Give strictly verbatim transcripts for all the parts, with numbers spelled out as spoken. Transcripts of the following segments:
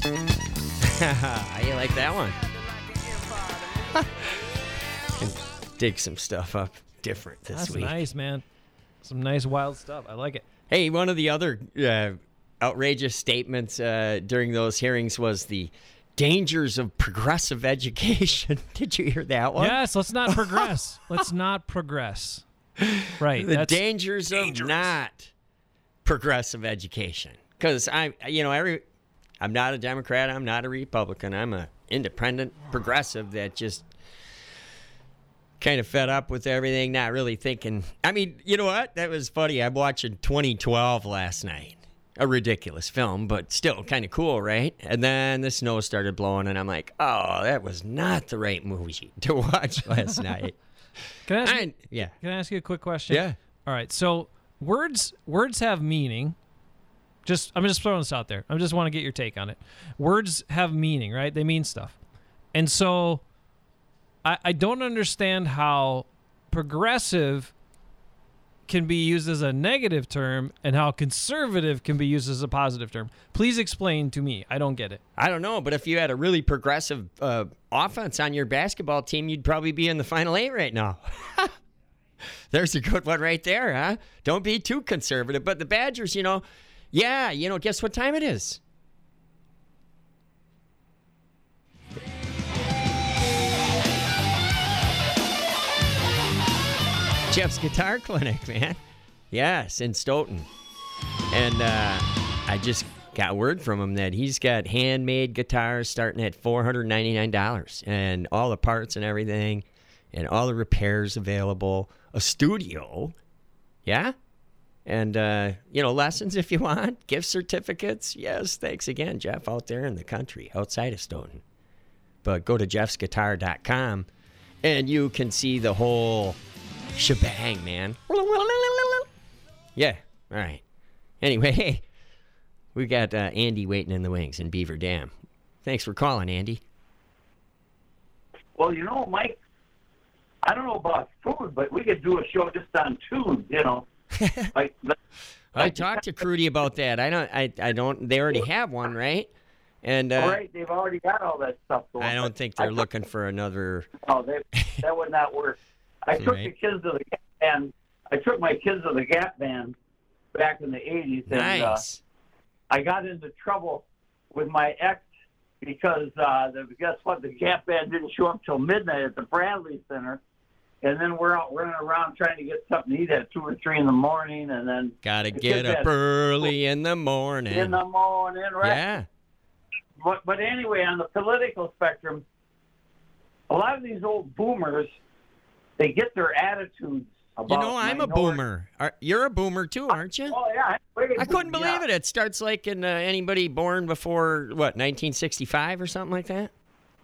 How you like that one? Can dig some stuff up different this That's week. nice, man. Some nice wild stuff. I like it. Hey, one of the other uh, outrageous statements uh, during those hearings was the dangers of progressive education. Did you hear that one? Yes, let's not progress. let's not progress. Right. The that's dangers of not progressive education. Because I, you know, every, I'm not a Democrat. I'm not a Republican. I'm a independent progressive that just kind of fed up with everything, not really thinking. I mean, you know what? That was funny. I'm watching twenty twelve last night. A ridiculous film, but still kind of cool, right? And then the snow started blowing, and I'm like, oh, that was not the right movie to watch last night. Can I ask I, you, yeah. Can I ask you a quick question? Yeah. All right. So words words have meaning. Just I'm just throwing this out there. I just want to get your take on it. Words have meaning, right? They mean stuff. And so I, I don't understand how progressive can be used as a negative term and how conservative can be used as a positive term. Please explain to me. I don't get it. I don't know, but if you had a really progressive uh, offense on your basketball team, you'd probably be in the Final Eight right now. There's a good one right there, huh? Don't be too conservative. But the Badgers, you know, yeah, you know, guess what time it is? Jeff's Guitar Clinic, man. Yes, in Stoughton. And uh, I just got word from him that he's got handmade guitars starting at four hundred ninety-nine dollars. And all the parts and everything. And all the repairs available. A studio. Yeah? And, uh, you know, lessons if you want. Gift certificates. Yes, thanks again, Jeff, out there in the country, outside of Stoughton. But go to jeffs guitar dot com and you can see the whole shebang, man. Yeah, all right. Anyway, hey, we got uh, Andy waiting in the wings in Beaver Dam. Thanks for calling, Andy. Well, you know, Mike, I don't know about food, but we could do a show just on tunes, you know. like, I talked to Crudy about that. I don't. I. I don't. They already have one, right? And uh, all right, they've already got all that stuff going. I don't think they're looking for another. No, they, that would not work. I took Right. the kids to the Gap band. I took my kids to the Gap band back in the eighties, and Nice. uh, I got into trouble with my ex because uh, the, guess what? The Gap band didn't show up till midnight at the Bradley Center, and then we're out running around trying to get something to eat at two or three in the morning, and then Gotta the get kids up had- early in the morning. in the morning, right? Yeah. But, but anyway, on the political spectrum, a lot of these old boomers, they get their attitudes about You know, I'm a minority- boomer. Are, you're a boomer too, aren't you? Oh, yeah. I couldn't believe it. It starts like in uh, anybody born before, what, nineteen sixty-five or something like that?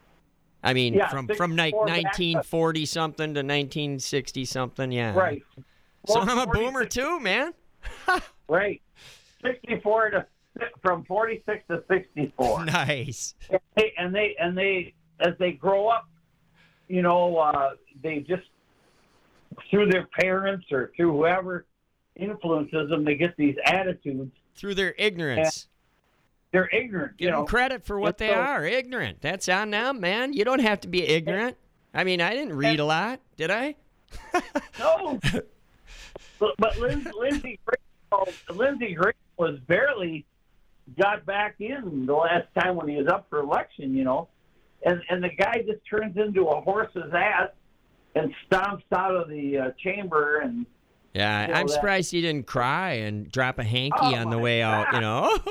I mean, Yeah, from, from ni- sixty-four back nineteen forty-something to nineteen sixty-something, yeah. Right. So I'm a forty-six boomer too, man. Right. sixty-four to from forty-six to sixty-four. Nice. And they, and they and they as they grow up, you know, uh, they just through their parents or through whoever influences them, they get these attitudes. Through their ignorance. They're ignorant. Give you know. them credit for what And they so- are. Ignorant. That's on them, man. You don't have to be ignorant. I mean, I didn't read a lot, did I? No. but, but Lindsey, Lindsey Graham, Lindsey Graham was barely got back in the last time when he was up for election, you know, and and the guy just turns into a horse's ass and stomps out of the uh, chamber and. Yeah, You know, I'm that- surprised he didn't cry and drop a hanky Oh, on the my way out, you know.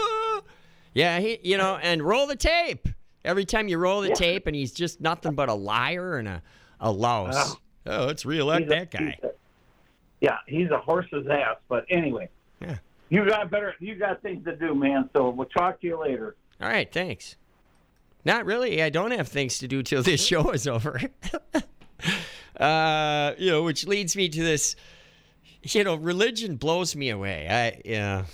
Yeah, he, you know, and roll the tape. Every time you roll the Yeah. tape and he's just nothing but a liar and a, a louse. Oh. Oh, let's reelect He's a- that guy. he's a- yeah, he's a horse's ass. But anyway, Yeah. you got better. You got things to do, man. So we'll talk to you later. All right, thanks. Not really. I don't have things to do till this show is over. uh, you know, which leads me to this. You know, religion blows me away. I yeah.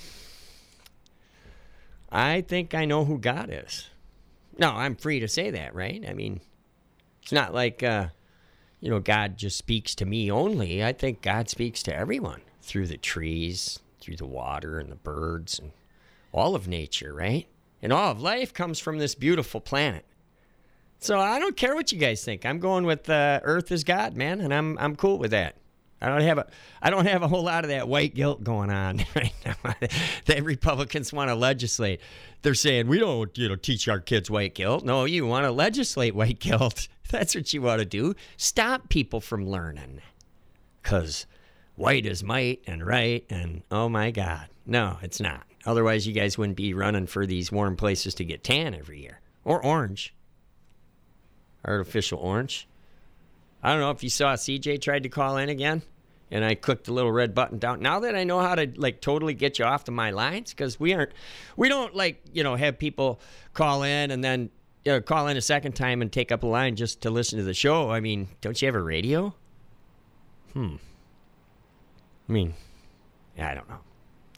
I think I know who God is. No, I'm free to say that, right? I mean, it's not like uh, you know, God just speaks to me only. I think God speaks to everyone through the trees, through the water and the birds and all of nature, right? And all of life comes from this beautiful planet. So I don't care what you guys think. I'm going with uh, Earth is God, man, and I'm I'm cool with that. I don't have a I don't have a whole lot of that white guilt going on right now that Republicans want to legislate. They're saying we don't, you know, teach our kids white guilt. No, you want to legislate white guilt. That's what you want to do. Stop people from learning. Because white is might and right, and oh my God. No, it's not. Otherwise, you guys wouldn't be running for these warm places to get tan every year. Or orange. Artificial orange. I don't know if you saw C J tried to call in again, and I clicked the little red button down. Now that I know how to, like, totally get you off to my lines, because we aren't, we don't, like, you know, have people call in and then you know, call in a second time and take up a line just to listen to the show. I mean, don't you have a radio? Hmm. I mean, yeah, I don't know.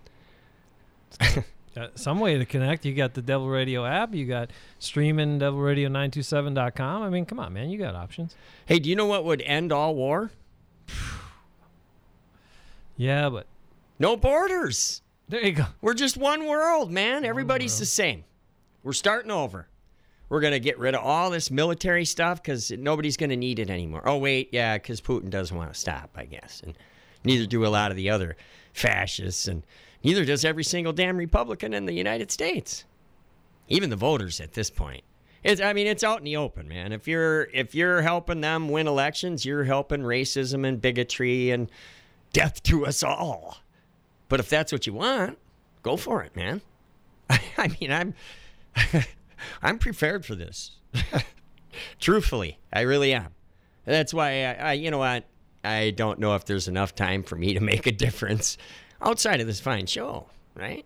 Uh, some way to connect. You got the Devil Radio app. You got streaming devil radio nine two seven dot com. I mean, come on, man. You got options. Hey, do you know what would end all war? Yeah, but no borders. There you go. We're just one world, man. Everybody's world. the same. We're starting over. We're going to get rid of all this military stuff because nobody's going to need it anymore. Oh, wait, yeah, because Putin doesn't want to stop, I guess. And neither do a lot of the other fascists, and neither does every single damn Republican in the United States. Even the voters at this point. It's, I mean, it's out in the open, man. If you're if you're helping them win elections, you're helping racism and bigotry and death to us all. But if that's what you want, go for it, man. I mean, I'm I'm prepared for this. Truthfully, I really am. That's why I, I, you know what? I don't know if there's enough time for me to make a difference outside of this fine show, right?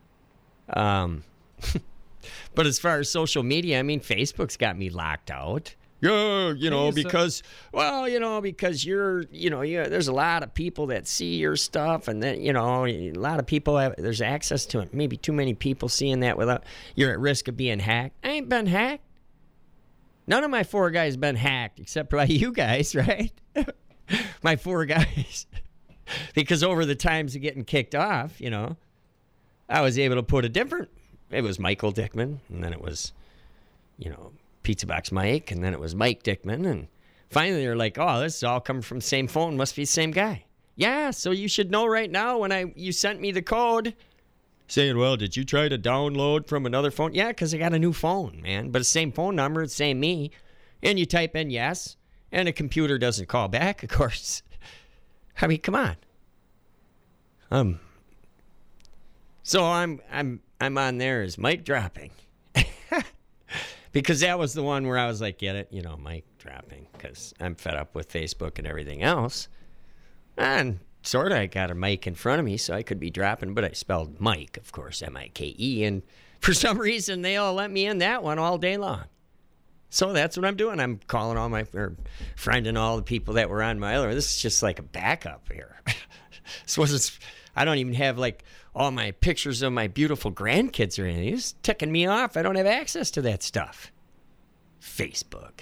Um, but as far as social media, I mean, Facebook's got me locked out. Yeah, you know, because, well, you know, because you're, you know, you, there's a lot of people that see your stuff, and then, you know, a lot of people have, there's access to it. Maybe too many people seeing that without, you're at risk of being hacked. I ain't been hacked. None of my four guys been hacked, except by you guys, right? My four guys. Because over the times of getting kicked off, you know, I was able to put a different, it was Michael Dickman, and then it was, you know, Pizza Box Mike, and then it was Mike Dickman, and finally they're like, oh, this is all coming from the same phone, must be the same guy. Yeah, so you should know right now when I you sent me the code saying, well, did you try to download from another phone? Yeah, because I got a new phone, man, but it's the same phone number, it's the same me, and you type in yes, and the computer doesn't call back, of course. I mean, come on. Um. So I'm I'm I'm on there as Mike dropping. Because that was the one where I was like, get it? You know, Mike dropping. Because I'm fed up with Facebook and everything else. And sort of I got a mic in front of me so I could be dropping. But I spelled Mike, of course, M I K E. And for some reason, they all let me in that one all day long. So that's what I'm doing. I'm calling all my or friend and all the people that were on my other. This is just like a backup here. This wasn't. I don't even have like all my pictures of my beautiful grandkids or anything. It's ticking me off. I don't have access to that stuff. Facebook.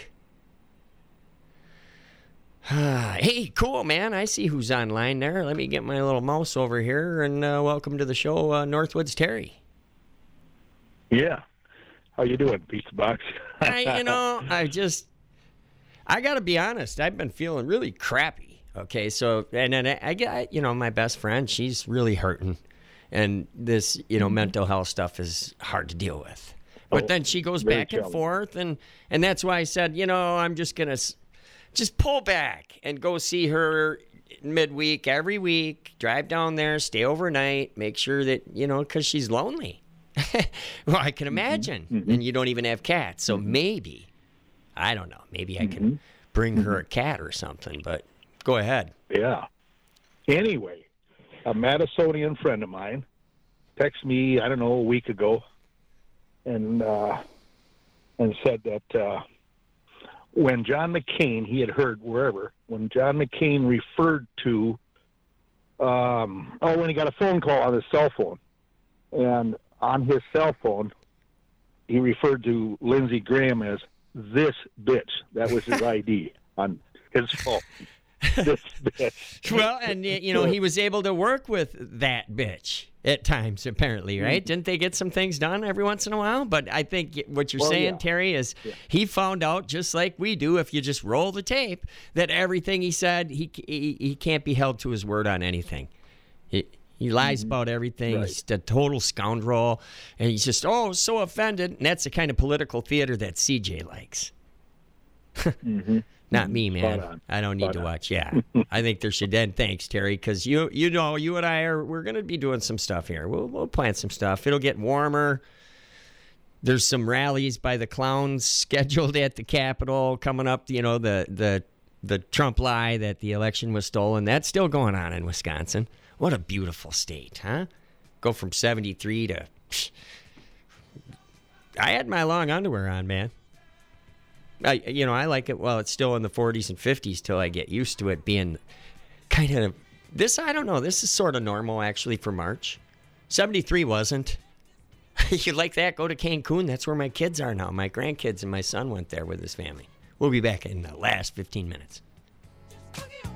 Hey, cool, man. I see who's online there. Let me get my little mouse over here, and uh, welcome to the show, uh, Northwoods Terry. Yeah. How you doing, Pizza Box? I, you know, I just, I got to be honest. I've been feeling really crappy. Okay, so, and then I, I got, you know, my best friend, she's really hurting. And this, you know, mental health stuff is hard to deal with. But Oh, then she goes very back and challenging. forth. And, and that's why I said, you know, I'm just going to just pull back and go see her midweek, every week, drive down there, stay overnight, make sure that, you know, because she's lonely. Well, I can imagine. mhm. And you don't even have cats. So maybe, I don't know, maybe I can bring her a cat or something. But go ahead. Yeah. Anyway, a Madisonian friend of mine texted me, I don't know, a week ago, and uh, and said that uh, when John McCain, he had heard wherever, when John McCain referred to, um, oh, when he got a phone call on his cell phone, and on his cell phone, he referred to Lindsey Graham as this bitch. That was his I D on his phone. this bitch. Well, and y- you know, he was able to work with that bitch at times, apparently, right? Didn't they get some things done every once in a while? But I think what you're Well, saying, yeah. Terry, is he found out, just like we do, if you just roll the tape, that everything he said, he he, he can't be held to his word on anything. He, he lies about everything. Right. He's a total scoundrel, and he's just oh so offended. And that's the kind of political theater that C J likes. Mm-hmm. Not me, man. Spot on. I don't need Spot to on. watch. Yeah, I think there should end. Thanks, Terry, because you you know you and I are we're gonna be doing some stuff here. We'll we'll plan some stuff. It'll get warmer. There's some rallies by the clowns scheduled at the Capitol coming up. You know the the the Trump lie that the election was stolen. That's still going on in Wisconsin. What a beautiful state, huh? Go from seventy-three to. I had my long underwear on, man. I, you know, I like it while it's still in the forties and fifties till I get used to it being kind of this. I don't know. This is sort of normal actually for March. seventy-three wasn't. You like that? Go to Cancun. That's where my kids are now. My grandkids and my son went there with his family. We'll be back in the last fifteen minutes. Just boogie